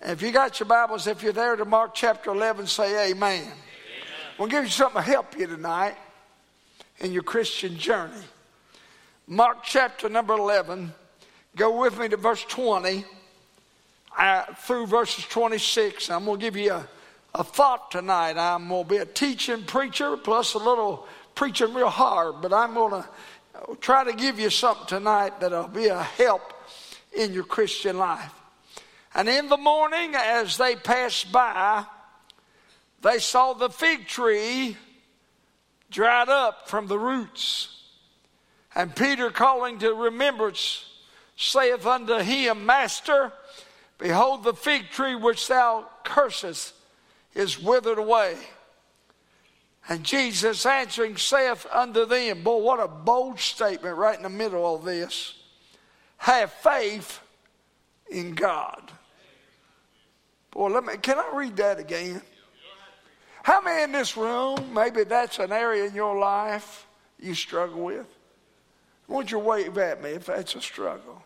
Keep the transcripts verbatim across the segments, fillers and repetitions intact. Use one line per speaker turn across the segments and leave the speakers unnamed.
And if you got your Bibles, if you're there to Mark chapter eleven, say amen. Amen. We'll give you something to help you tonight in your Christian journey. Mark chapter number eleven. Go with me to verse twenty uh, through verses twenty-six. I'm going to give you a, a thought tonight. I'm going to be a teaching preacher plus a little preaching real hard. But I'm going to try to give you something tonight that'll be a help in your Christian life. And in the morning, as they passed by, they saw the fig tree dried up from the roots. And Peter, calling to remembrance, saith unto him, Master, behold, the fig tree which thou cursest is withered away. And Jesus answering saith unto them, boy, what a bold statement right in the middle of this. Have faith in God. Boy, let me, can I read that again? How many in this room, maybe that's an area in your life you struggle with? Won't you wave at me if that's a struggle?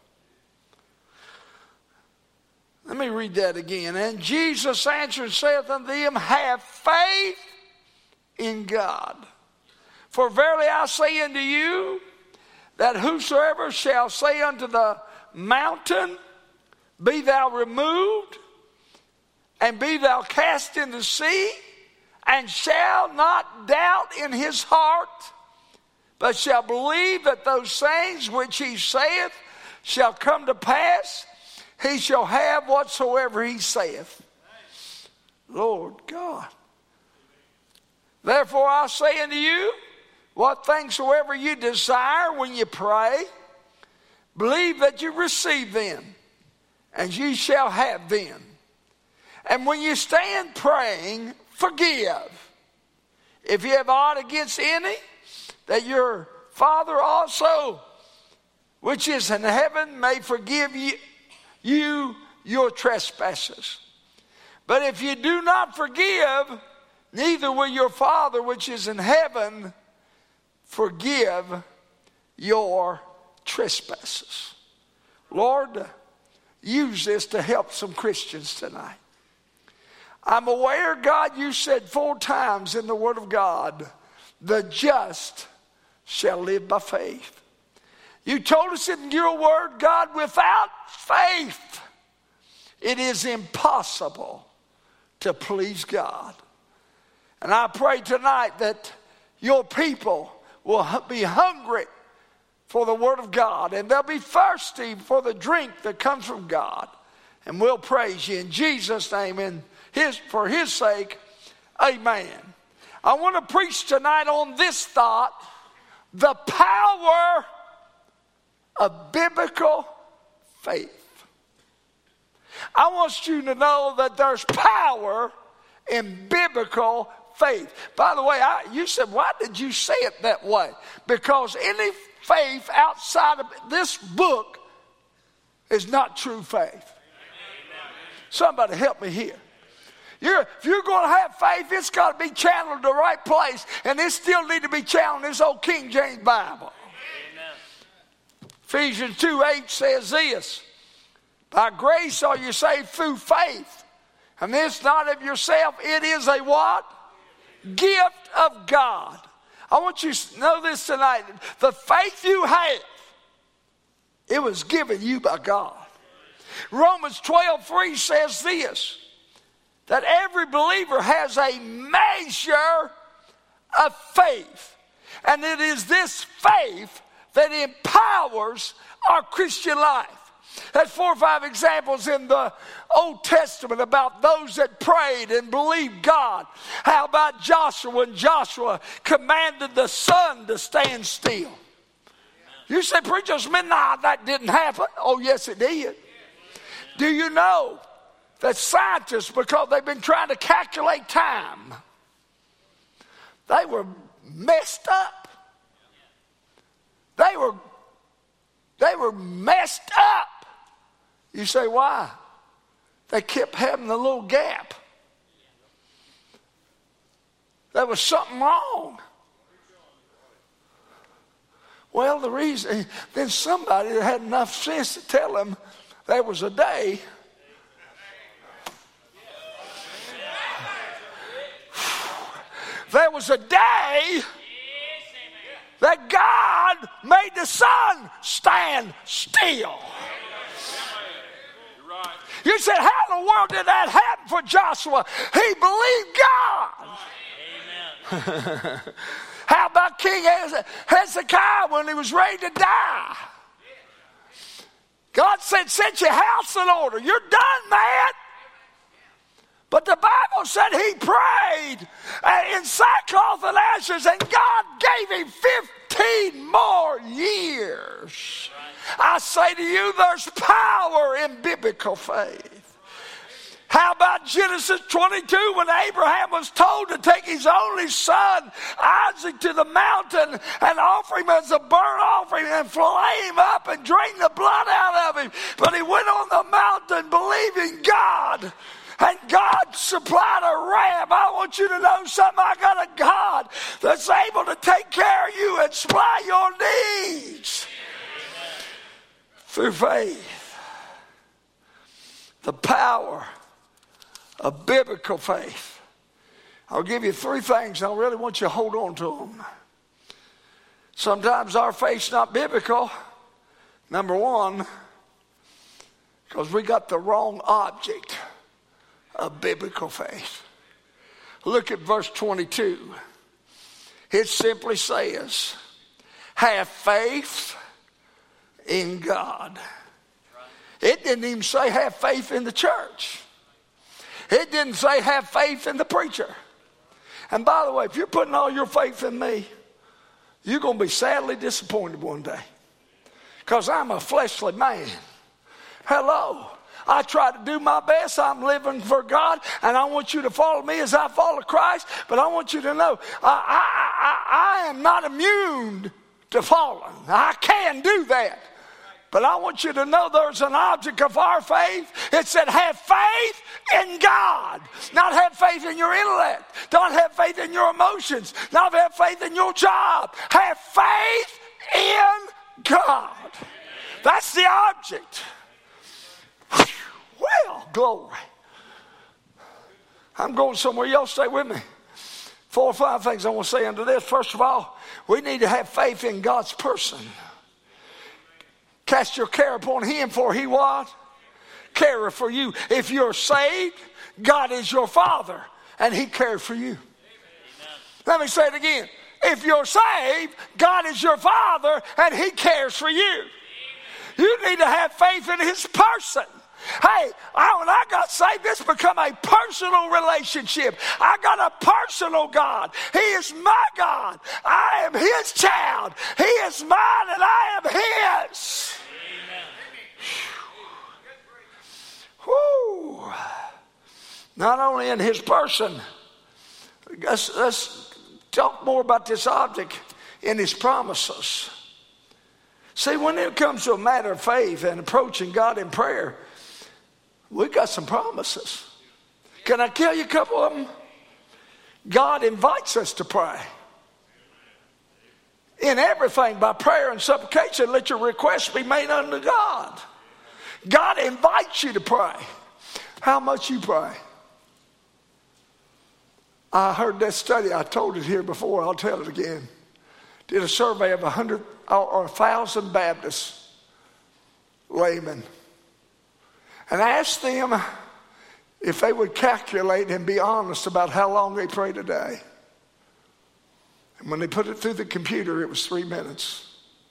Let me read that again. And Jesus answered, saith unto them, have faith in God. For verily I say unto you, that whosoever shall say unto the mountain, be thou removed, and be thou cast into the sea, and shall not doubt in his heart, but shall believe that those things which he saith shall come to pass, he shall have whatsoever he saith. Lord God. Therefore I say unto you, what things soever you desire when you pray, believe that you receive them, and ye shall have them. And when you stand praying, forgive. If you have aught against any, that your Father also, which is in heaven, may forgive you, you your trespasses. But if you do not forgive, neither will your Father, which is in heaven, forgive your trespasses. Lord, use this to help some Christians tonight. I'm aware, God, you said four times in the Word of God, the just shall live by faith. You told us in your Word, God, without faith, it is impossible to please God. And I pray tonight that your people will be hungry for the Word of God, and they'll be thirsty for the drink that comes from God. And we'll praise you in Jesus' name and his, for his sake, amen. I want to preach tonight on this thought, the power of biblical faith. I want you to know that there's power in biblical faith. By the way, I, you said, why did you say it that way? Because any faith outside of this book is not true faith. Somebody help me here. You're, if you're going to have faith, it's got to be channeled the right place. And it still need to be channeled in this old King James Bible. Amen. Ephesians two eight says this, by grace are you saved through faith. And this not of yourself, it is a what? Gift of God. I want you to know this tonight. The faith you have, it was given you by God. Romans twelve three says this, that every believer has a measure of faith. And it is this faith that empowers our Christian life. There's four or five examples in the Old Testament about those that prayed and believed God. How about Joshua, when Joshua commanded the sun to stand still? You say, preacher, nah, that didn't happen. Oh, yes, it did. Do you know that scientists, because they've been trying to calculate time, they were messed up. They were, they were messed up. You say, why? They kept having a little gap. There was something wrong. Well, the reason, then somebody that had enough sense to tell them there was a day was a day that God made the sun stand still. You said, how in the world did that happen for Joshua? He believed God. Amen. How about King Hezekiah when he was ready to die? God said, set your house in order. You're done, man. But the Bible said he prayed in sackcloth and ashes, and God gave him fifteen more years. I say to you, there's power in biblical faith. How about Genesis twenty-two, when Abraham was told to take his only son, Isaac, to the mountain and offer him as a burnt offering and fillet him up and drain the blood out of him. But he went on the mountain believing God. And God supplied a ram. I want you to know something. I got a God that's able to take care of you and supply your needs. Through faith. The power of biblical faith. I'll give you three things. I really want you to hold on to them. Sometimes our faith's not biblical. Number one, because we got the wrong object of biblical faith. Look at verse twenty-two. It simply says, have faith in God. It didn't even say have faith in the church. It didn't say have faith in the preacher. And by the way, if you're putting all your faith in me, you're going to be sadly disappointed one day. Because I'm a fleshly man. Hello. I try to do my best. I'm living for God, and I want you to follow me as I follow Christ. But I want you to know, I, I, I, I am not immune to falling. I can do that. But I want you to know there's an object of our faith. It said have faith in God. Not have faith in your intellect. Don't have faith in your emotions. Not have faith in your job. Have faith in God. That's the object. Well, glory. I'm going somewhere. Y'all stay with me. Four or five things I want to say under this. First of all, we need to have faith in God's person. Cast your care upon him, for he what? Careth for you. If you're saved, God is your Father, and he cares for you. Amen. Let me say it again. If you're saved, God is your Father, and he cares for you. Amen. You need to have faith in his person. Hey, I, when I got saved, this become a personal relationship. I got a personal God. He is my God. I am his child. He is mine and I am his. Whew. Not only in his person, let's, let's talk more about this object in his promises. See, when it comes to a matter of faith and approaching God in prayer, we got some promises. Can I tell you a couple of them? God invites us to pray. In everything, by prayer and supplication, let your requests be made unto God. God invites you to pray. How much you pray? I heard that study. I told it here before. I'll tell it again. Did a survey of a hundred or a thousand Baptist laymen. And I asked them if they would calculate and be honest about how long they prayed a day. And when they put it through the computer, it was three minutes.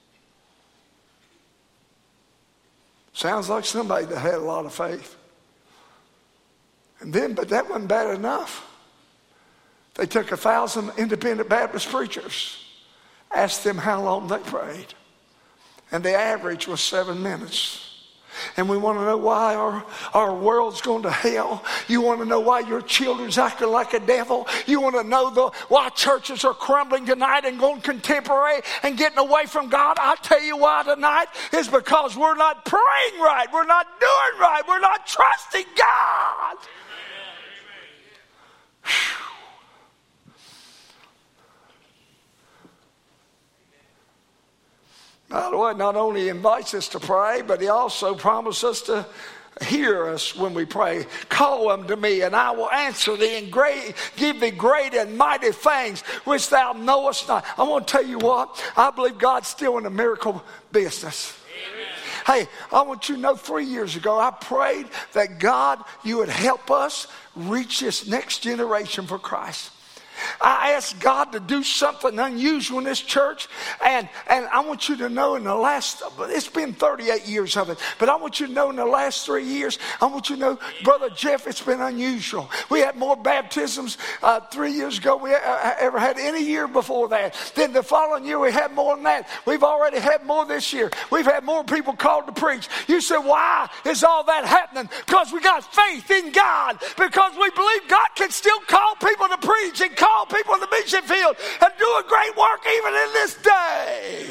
Sounds like somebody that had a lot of faith. And then, but that wasn't bad enough. They took a thousand independent Baptist preachers, asked them how long they prayed. And the average was seven minutes. And we want to know why our, our world's going to hell. You want to know why your children's acting like a devil. You want to know the, why churches are crumbling tonight and going contemporary and getting away from God. I'll tell you why tonight is because we're not praying right. We're not doing right. We're not trusting God. By the way, not only invites us to pray, but he also promises us to hear us when we pray. Call unto me, and I will answer thee and great, give thee great and mighty things which thou knowest not. I want to tell you what, I believe God's still in the miracle business. Amen. Hey, I want you to know three years ago, I prayed that God, you would help us reach this next generation for Christ. I asked God to do something unusual in this church, and, and I want you to know in the last, it's been thirty-eight years of it, but I want you to know in the last three years, I want you to know, Brother Jeff, it's been unusual. We had more baptisms uh, three years ago we ever had any year before that. Then the following year we had more than that. We've already had more this year. We've had more people called to preach. You said, why is all that happening? Because we got faith in God, because we believe God can still call people to preach and call people in the mission field and do a great work even in this day.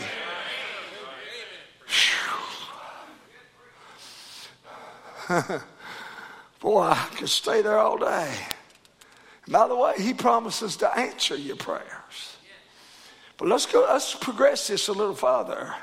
Boy, I could stay there all day. By the way, he promises to answer your prayers. But let's go, let's progress this a little further.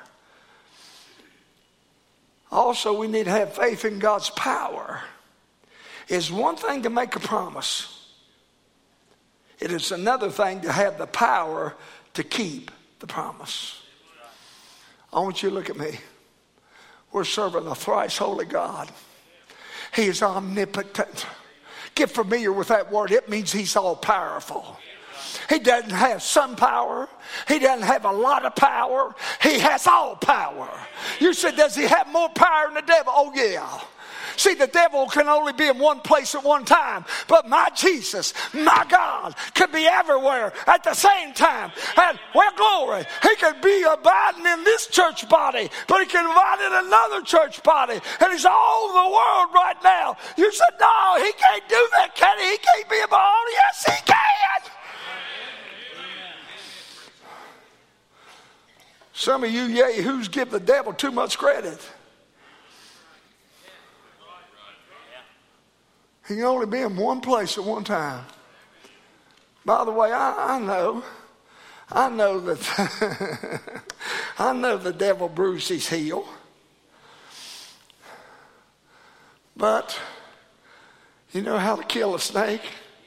Also, we need to have faith in God's power. It's one thing to make a promise. It is another thing to have the power to keep the promise. I want you to look at me. We're serving a thrice holy God. He is omnipotent. Get familiar with that word. It means he's all powerful. He doesn't have some power. He doesn't have a lot of power. He has all power. You said, does he have more power than the devil? Oh, yeah. See, the devil can only be in one place at one time. But my Jesus, my God, could be everywhere at the same time. And, well, glory, he could be abiding in this church body, but he can abide in another church body. And he's all over the world right now. You said, no, he can't do that, can he? He can't be about all. Yes, he can. Some of you yahoos give the devil too much credit. He can only be in one place at one time. By the way, I, I know, I know that I know the devil bruised his heel, but you know how to kill a snake?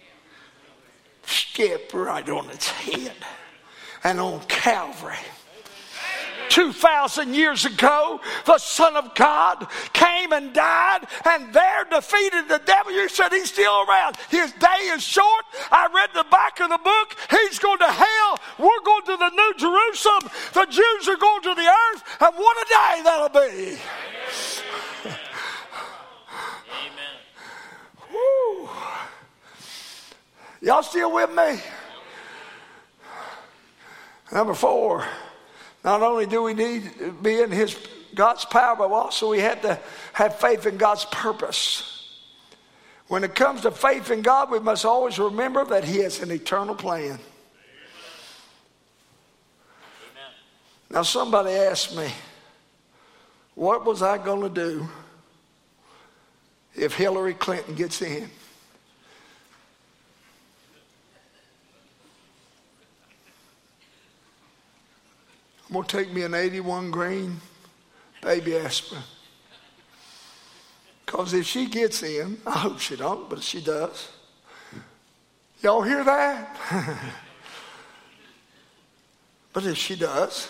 Step right on its head. And on Calvary, two thousand years ago, the Son of God came and died and there defeated the devil. You said he's still around. His day is short. I read the back of the book. He's going to hell. We're going to the New Jerusalem. The Jews are going to the earth. And what a day that'll be. Amen. Woo. Y'all still with me? Number four. Not only do we need to be in his God's power, but also we have to have faith in God's purpose. When it comes to faith in God, we must always remember that he has an eternal plan. Amen. Now somebody asked me, what was I going to do if Hillary Clinton gets in? I'm going to take me an eighty-one grain baby aspirin. Because if she gets in, I hope she don't, but if she does. Y'all hear that? But if she does,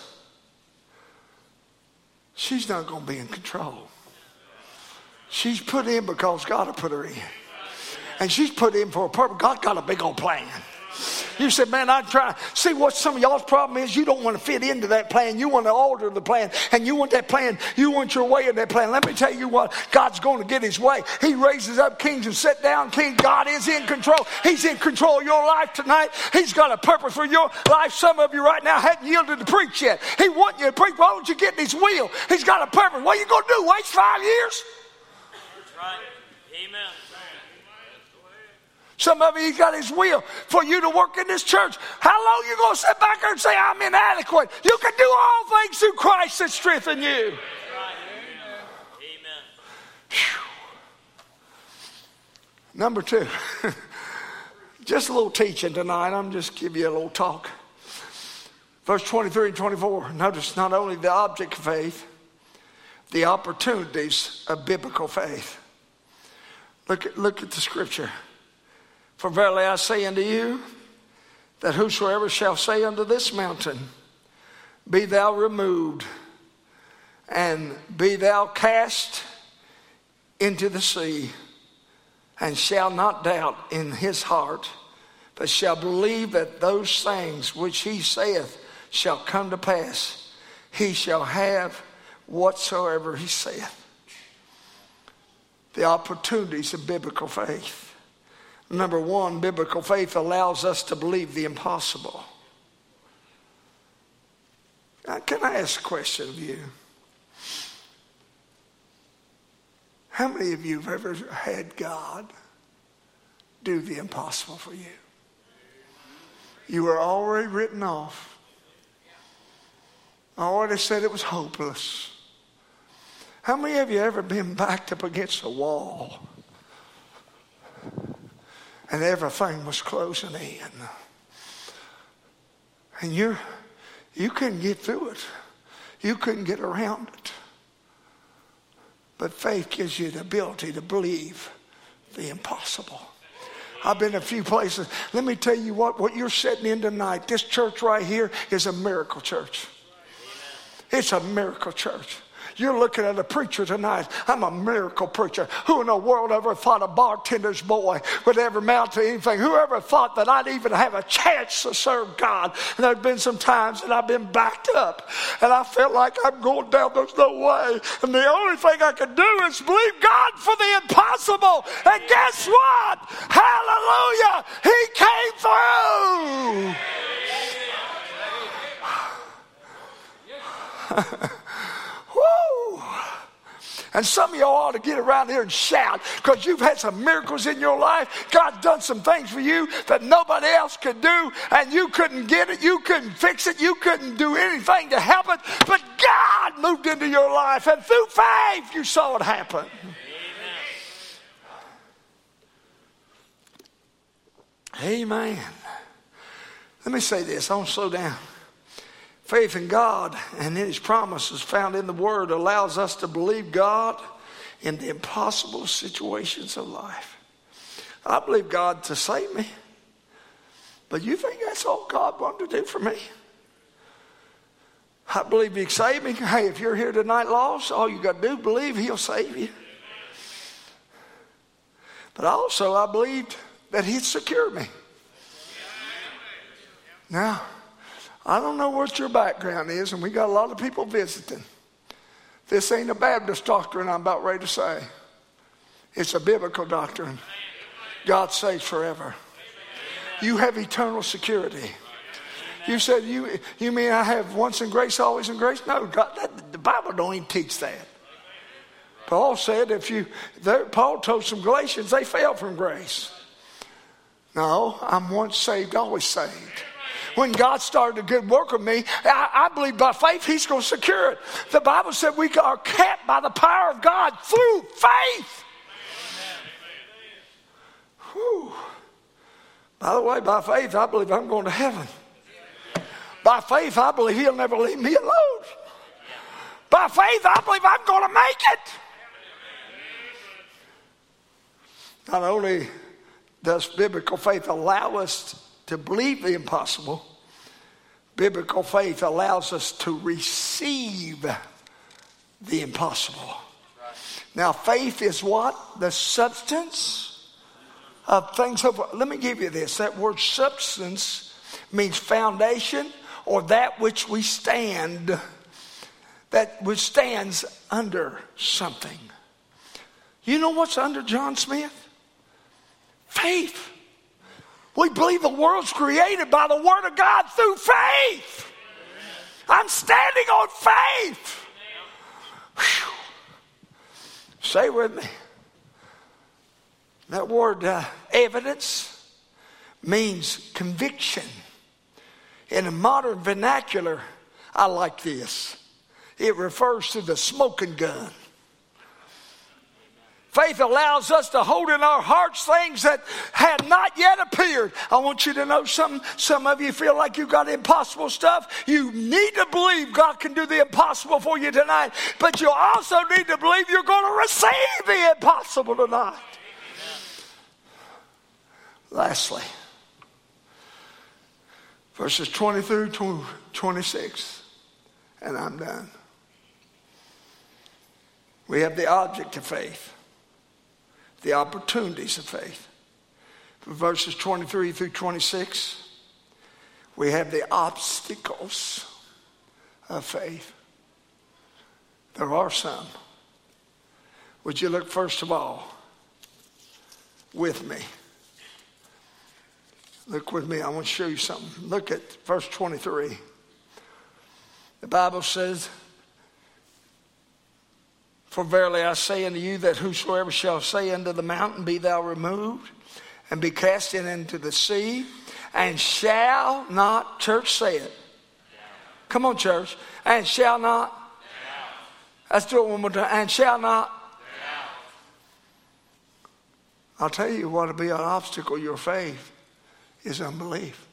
she's not going to be in control. She's put in because God will put her in. And she's put in for a purpose. God got a big old plan. You said, man, I'm trying. See, what some of y'all's problem is, you don't want to fit into that plan. You want to alter the plan. And you want that plan. You want your way in that plan. Let me tell you what. God's going to get his way. He raises up kings and set down kings. God is in control. He's in control of your life tonight. He's got a purpose for your life. Some of you right now hadn't yielded to preach yet. He wants you to preach. Why don't you get in his wheel? He's got a purpose. What are you going to do? Waste five years? That's right. Amen. Some of you, he's got his will for you to work in this church. How long are you going to sit back there and say, I'm inadequate? You can do all things through Christ that strengthens you. Amen. Number two, just a little teaching tonight. I'm just giving you a little talk. Verse twenty-three and twenty-four. Notice not only the object of faith, the opportunities of biblical faith. Look at, look at the scripture. For verily I say unto you, that whosoever shall say unto this mountain, be thou removed, and be thou cast into the sea, and shall not doubt in his heart, but shall believe that those things which he saith shall come to pass, he shall have whatsoever he saith. The opportunities of biblical faith. Number one, biblical faith allows us to believe the impossible. Now, can I ask a question of you? How many of you have ever had God do the impossible for you? You were already written off. I already said it was hopeless. How many of you ever been backed up against a wall and everything was closing in? And you you couldn't get through it. You couldn't get around it. But faith gives you the ability to believe the impossible. I've been a few places. Let me tell you what, what you're sitting in tonight, this church right here is a miracle church. It's a miracle church. You're looking at a preacher tonight. I'm a miracle preacher. Who in the world ever thought a bartender's boy would ever amount to anything? Who ever thought that I'd even have a chance to serve God? And there's been some times that I've been backed up and I felt like I'm going down. There's no way. And the only thing I can do is believe God for the impossible. And guess what? Hallelujah! He came through. Woo! And some of y'all ought to get around here and shout because you've had some miracles in your life. God's done some things for you that nobody else could do, and you couldn't get it, you couldn't fix it, you couldn't do anything to help it, but God moved into your life, and through faith you saw it happen. Amen. Amen. Let me say this. I want to slow down. Faith in God and in his promises found in the word allows us to believe God in the impossible situations of life. I believe God to save me. But you think that's all God wanted to do for me? I believe he'd save me. Hey, if you're here tonight lost, all you got to do is believe he'll save you. But also I believed that he'd secure me. Now, I don't know what your background is, and we got a lot of people visiting. This ain't a Baptist doctrine I'm about ready to say. It's a biblical doctrine. God saves forever. You have eternal security. You said, you you mean I have once in grace, always in grace? No, God, that, the Bible don't even teach that. Paul said if you, Paul told some Galatians they fell from grace. No, I'm once saved, always saved. When God started a good work with me, I, I believe by faith he's going to secure it. The Bible said we are kept by the power of God through faith. Whew. By the way, by faith, I believe I'm going to heaven. By faith, I believe he'll never leave me alone. By faith, I believe I'm going to make it. Not only does biblical faith allow us to believe the impossible, biblical faith allows us to receive the impossible. Now, faith is what? The substance of things. Of, let me give you this. That word substance means foundation, or that which we stand, that which stands under something. You know what's under John Smith? Faith. We believe the world's created by the word of God through faith. I'm standing on faith. Whew. Say with me. That word uh, evidence means conviction. In a modern vernacular, I like this. It refers to the smoking gun. Faith allows us to hold in our hearts things that had not yet appeared. I want you to know something. Some of you feel like you've got impossible stuff. You need to believe God can do the impossible for you tonight. But you also need to believe you're going to receive the impossible tonight. Lastly, verses twenty through twenty-six, and I'm done. We have the object of faith, the opportunities of faith. For verses twenty-three through twenty-six, we have the obstacles of faith. There are some. Would you look first of all with me? Look with me. I want to show you something. Look at verse twenty-three. The Bible says, "For verily I say unto you that whosoever shall say unto the mountain, Be thou removed, and be cast into the sea, and shall not," church, say it. Come on, church. "And shall not." Let's do it one more time. "And shall not." I'll tell you what will be an obstacle to your faith is unbelief.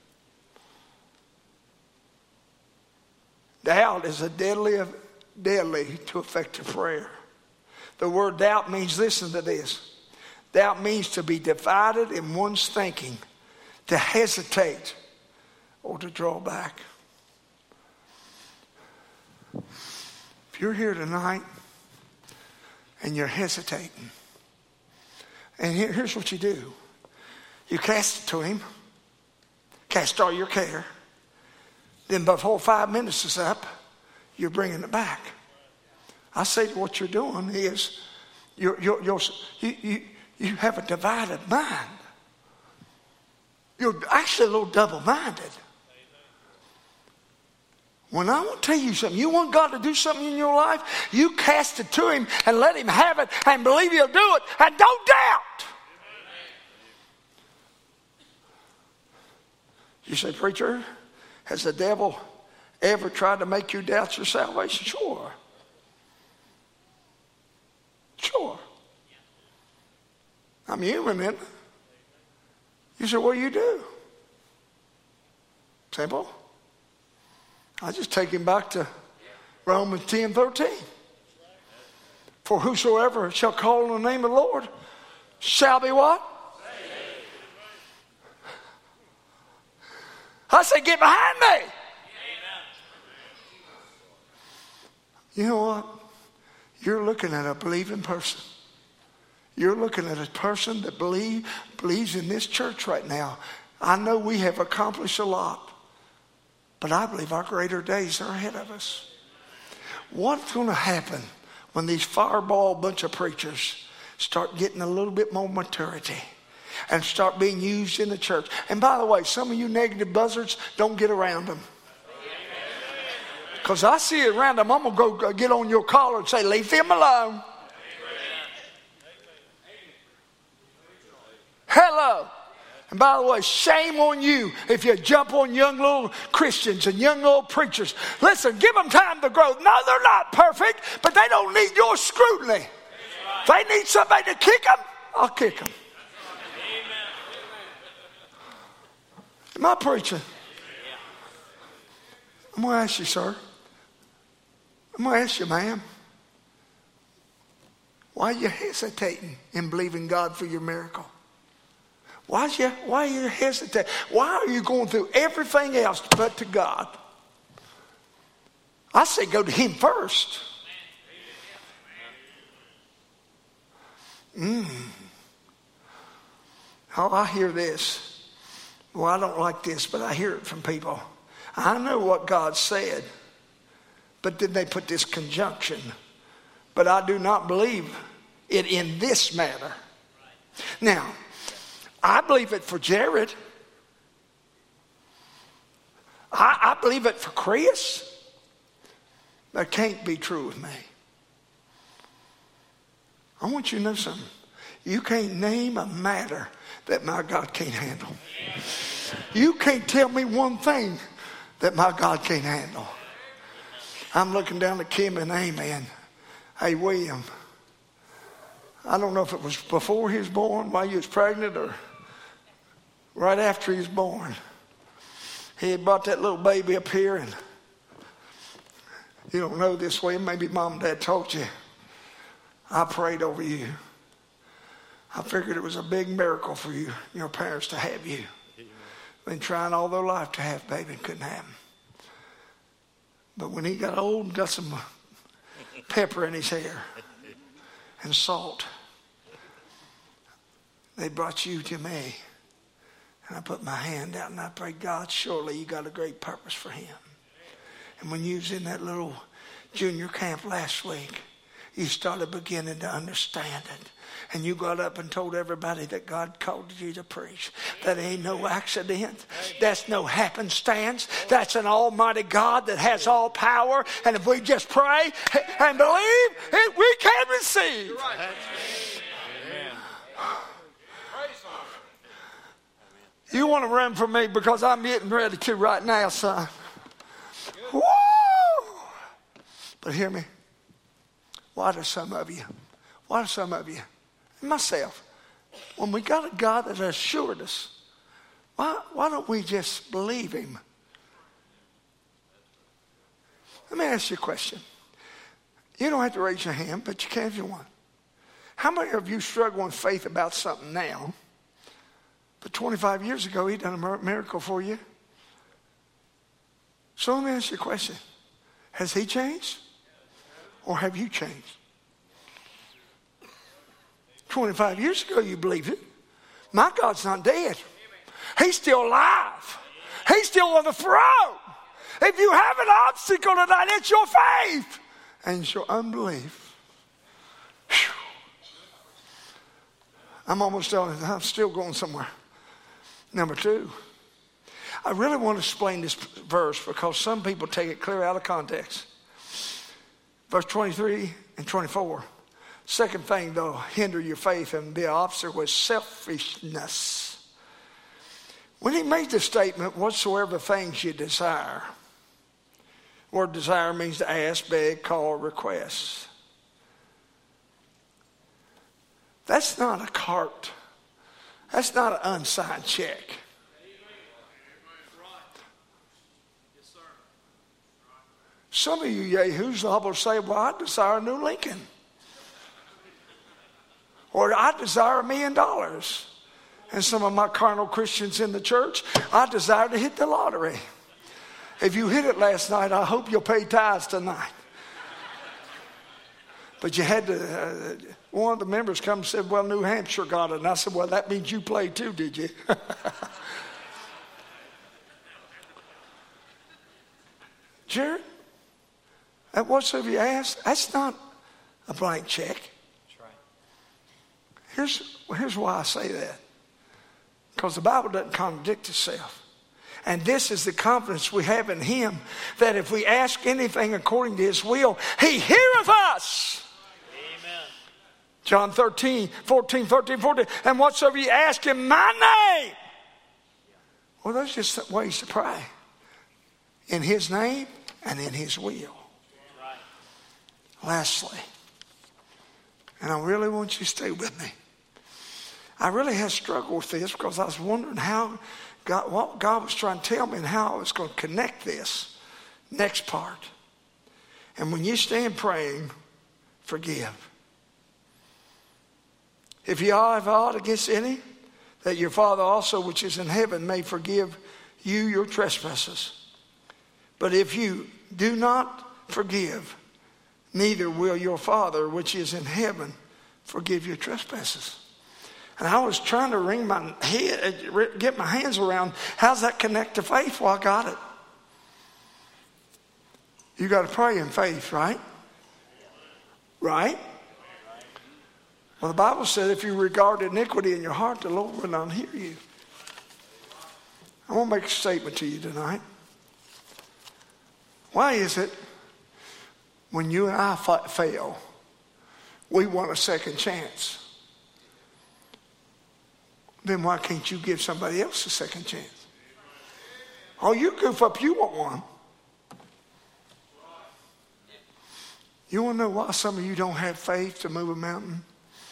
Doubt is a deadly, deadly to effective prayer. The word doubt means, listen to this. Doubt means to be divided in one's thinking, to hesitate, or to draw back. If you're here tonight and you're hesitating, and here, here's what you do. You cast it to him. Cast all your care. Then before five minutes is up, you're bringing it back. I say what you're doing is you're, you're, you're, you, you, you have a divided mind. You're actually a little double-minded. When I want to tell you something, you want God to do something in your life, you cast it to him and let him have it and believe he'll do it, and don't doubt. You say, "Preacher, has the devil ever tried to make you doubt your salvation?" Sure. Sure. I'm human, isn't I? You say, "What do you do?" Simple. I just take him back to Romans ten thirteen. "For whosoever shall call on the name of the Lord shall be" what? I say, "Get behind me." You know what? You're looking at a believing person. You're looking at a person that believe, believes in this church right now. I know we have accomplished a lot, but I believe our greater days are ahead of us. What's going to happen when these fireball bunch of preachers start getting a little bit more maturity and start being used in the church? And by the way, some of you negative buzzards, don't get around them. Because I see it around them, I'm going to go get on your collar and say, "Leave them alone." Hello. And by the way, shame on you if you jump on young little Christians and young little preachers. Listen, give them time to grow. No, they're not perfect, but they don't need your scrutiny. If they need somebody to kick them, I'll kick them. Am I preaching? I'm going to ask you, sir. I'm going to ask you, ma'am. Why are you hesitating in believing God for your miracle? Why, is you, why are you hesitating? Why are you going through everything else but to God? I say go to him first. Mm. Oh, I hear this. Well, I don't like this, but I hear it from people. I know what God said, but then they put this conjunction. But I do not believe it in this matter. Now, I believe it for Jared. I, I believe it for Chris. That can't be true with me. I want you to know something. You can't name a matter that my God can't handle. You can't tell me one thing that my God can't handle. I'm looking down at Kim and Amen. Hey, William, I don't know if it was before he was born, while you was pregnant, or right after he was born. He had brought that little baby up here, and you don't know this, William. Maybe mom and dad told you. I prayed over you. I figured it was a big miracle for you, your parents, to have you. Been trying all their life to have baby and couldn't have him. But when he got old and got some pepper in his hair and salt, they brought you to me. And I put my hand out and I prayed, God, surely you got a great purpose for him. And when you was in that little junior camp last week, you started beginning to understand it. And you got up and told everybody that God called you to preach. That ain't no accident. That's no happenstance. That's an almighty God that has all power. And if we just pray and believe, it, we can receive. You want to run from me because I'm getting ready to right now, son. Woo! But hear me. Why do some of you, why do some of you, and myself, when we got a God that assured us, why, why don't we just believe him? Let me ask you a question. You don't have to raise your hand, but you can if you want. How many of you struggle in faith about something now, but twenty-five years ago he done a miracle for you? So let me ask you a question. Has he changed? Or have you changed? twenty-five years ago you believed it. My God's not dead. He's still alive. He's still on the throne. If you have an obstacle tonight, it's your faith and it's your unbelief. Whew. I'm almost done. I'm still going somewhere. Number two, I really want to explain this verse because some people take it clear out of context. Verse twenty-three and twenty-four. Second thing, though, hinder your faith and be an obstacle was selfishness. When he made the statement, whatsoever things you desire. Word desire means to ask, beg, call, request. That's not a cart. That's not an unsigned check. Some of you yahoos will say, well, I desire a new Lincoln. Or I desire a million dollars. And some of my carnal Christians in the church, I desire to hit the lottery. If you hit it last night, I hope you'll pay tithes tonight. But you had to, uh, one of the members come and said, well, New Hampshire got it. And I said, well, that means you played too, did you? Jared, that whatsoever you ask, that's not a blank check. That's right. Here's, here's why I say that. Because the Bible doesn't contradict itself. And this is the confidence we have in him, that if we ask anything according to his will, he heareth us. Amen. John thirteen, fourteen, thirteen, fourteen. And whatsoever you ask in my name. Well, those are just ways to pray. In his name and in his will. Right. Lastly, and I really want you to stay with me. I really had struggled with this because I was wondering how God, what God was trying to tell me and how I was going to connect this next part. And when you stand praying, forgive. If you have aught against any, that your Father also which is in heaven may forgive you your trespasses. But if you do not forgive, neither will your Father which is in heaven forgive your trespasses. And I was trying to wring my head, get my hands around, how's that connect to faith? Well, I got it. You got to pray in faith, right? Right? Well, the Bible said if you regard iniquity in your heart, the Lord will not hear you. I want to make a statement to you tonight. Why is it when you and I fail, we want a second chance? Then why can't you give somebody else a second chance? Oh, you goof up, you want one. You want to know why some of you don't have faith to move a mountain?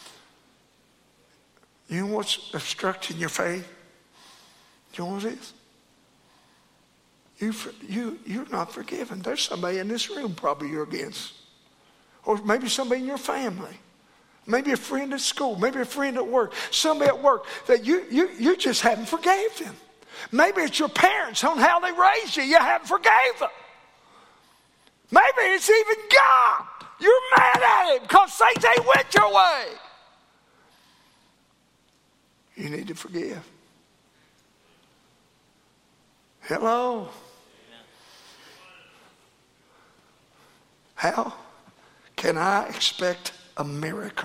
You know what's obstructing your faith? Do you know what it is? You, you, you're not forgiven. There's somebody in this room probably you're against. Or maybe somebody in your family Maybe a friend at school, maybe a friend at work, somebody at work that you, you, you just haven't forgave them. Maybe it's your parents on how they raised you, you haven't forgave them. Maybe it's even God. You're mad at him because things ain't went your way. You need to forgive. Hello? How can I expect a miracle?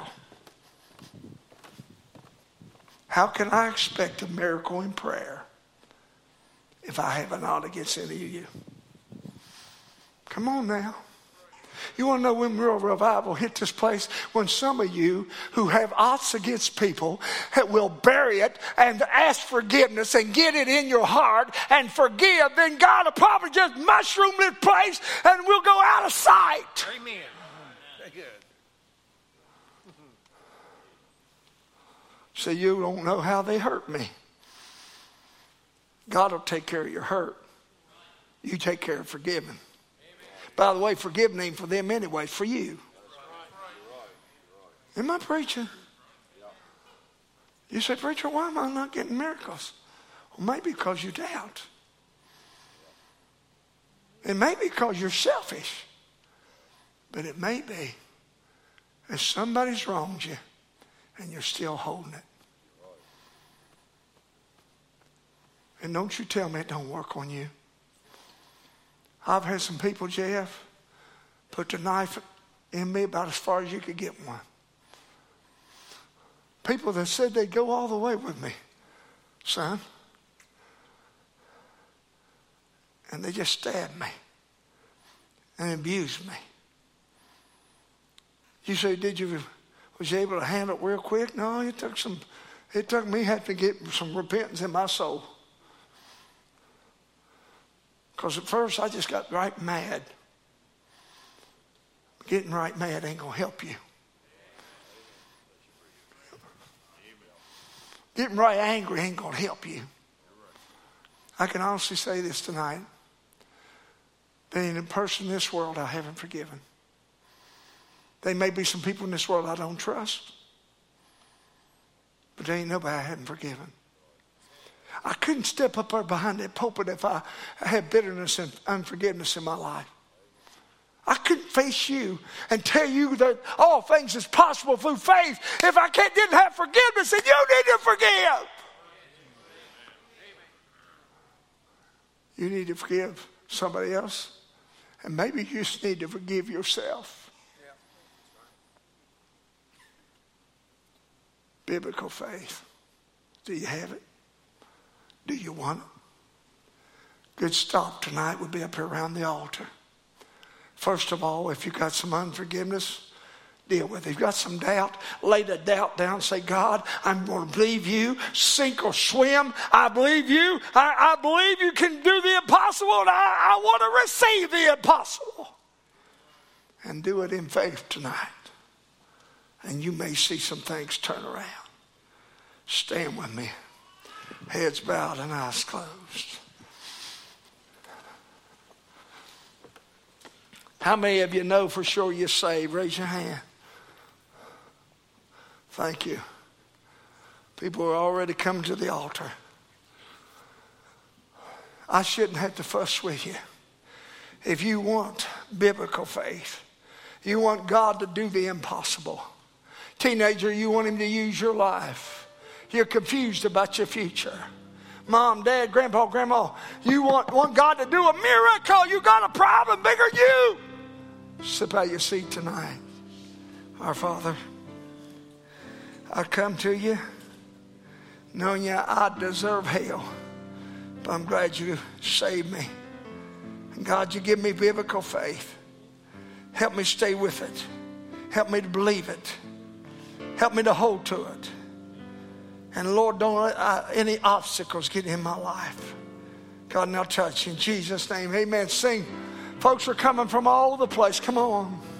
How can I expect a miracle in prayer if I have an ought against any of you? Come on now. You want to know when real revival hit this place? When some of you who have oughts against people will bury it and ask forgiveness and get it in your heart and forgive, then God will probably just mushroom this place and we'll go out of sight.
Amen. Very good.
So you don't know how they hurt me. God will take care of your hurt. You take care of forgiving. By the way, forgiving ain't for them anyway, it's for you. Am I preaching? You say, preacher, why am I not getting miracles? Well, maybe because you doubt. It may be because you're selfish. But it may be that somebody's wronged you and you're still holding it. And don't you tell me it don't work on you. I've had some people, J F, put the knife in me about as far as you could get one. People that said they'd go all the way with me, son. And they just stabbed me and abused me. You say, did you, was you able to handle it real quick? No, it took some, it took me having to get some repentance in my soul. Because at first I just got right mad. Getting right mad ain't going to help you. Getting right angry ain't going to help you. I can honestly say this tonight. There ain't a person in this world I haven't forgiven. There may be some people in this world I don't trust. But there ain't nobody I haven't forgiven. I couldn't step up there behind that pulpit if I had bitterness and unforgiveness in my life. I couldn't face you and tell you that all things is possible through faith if I can't, didn't have forgiveness, and you need to forgive. You need to forgive somebody else, and maybe you just need to forgive yourself. Biblical faith. Do you have it? Do you want it? Good stop tonight would be up here around the altar. First of all, if you've got some unforgiveness, deal with it. If you've got some doubt, lay the doubt down. Say, God, I'm going to believe you. Sink or swim, I believe you. I, I believe you can do the impossible, and I, I want to receive the impossible. And do it in faith tonight. And you may see some things turn around. Stand with me. Heads bowed and eyes closed. How many of you know for sure you're saved? Raise your hand. Thank you. People are already coming to the altar. I shouldn't have to fuss with you. If you want biblical faith, you want God to do the impossible. Teenager, you want him to use your life. You're confused about your future. Mom, Dad, Grandpa, Grandma, you want, want God to do a miracle. You got a problem bigger than you. Sit by your seat tonight. Our Father, I come to you knowing you I deserve hell. But I'm glad you saved me. And God, you give me biblical faith. Help me stay with it. Help me to believe it. Help me to hold to it. And Lord, don't let uh, any obstacles get in my life. God, now touch in Jesus' name. Amen. Sing. Folks are coming from all over the place. Come on.